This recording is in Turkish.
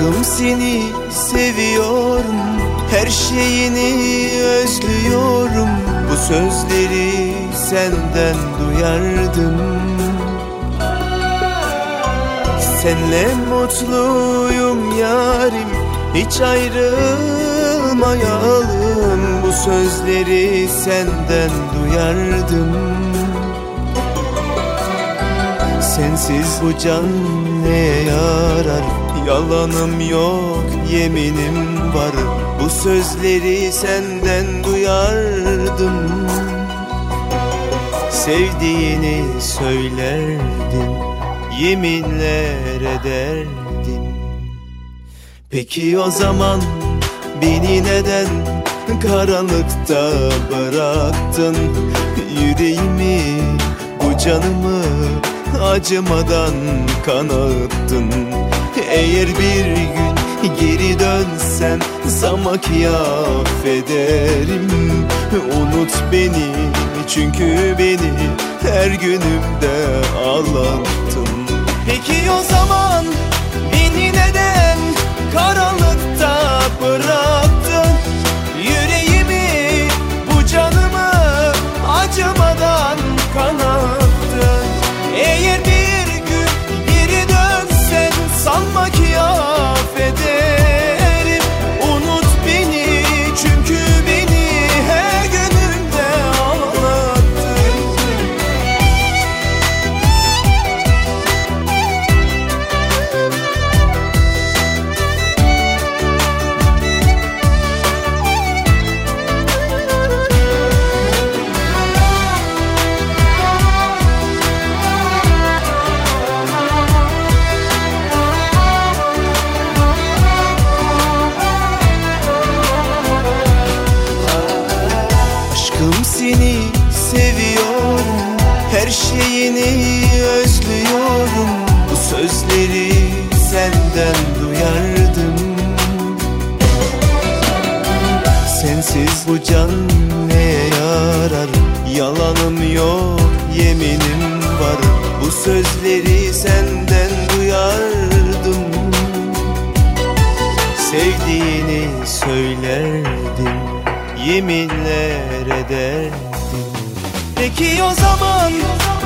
Aşkım seni seviyorum, her şeyini özlüyorum. Bu sözleri senden duyardım. Senle mutluyum yarim, hiç ayrılmayalım. Bu sözleri senden duyardım. Sensiz bu can neye yarar? Yalanım yok, yeminim var. Bu sözleri senden duyardım. Sevdiğini söylerdin, yeminler ederdin. Peki o zaman beni neden karanlıkta bıraktın? Yüreğimi, bu canımı acımadan kanattın. Eğer bir gün geri dönsem sana ki affederim. Unut beni, çünkü beni her günümde ağlattın. Peki o zaman beni neden karanlıkta bıraktın? Yüreğimi, bu canımı acımadan kanattın. Eğer bir gün geri dönsen sanma ki affederim. Unut beni, çünkü beni her günümde ağlattın. Aşkım seni seviyorum, her şeyini özlüyorum. Bu sözleri senden duyardım. Sensiz bu can neye yarar? Yalanım yok, yeminim var. Bu sözleri senden duyardım. Sevdiğini söylerdin, yeminler ederdin. Peki o zaman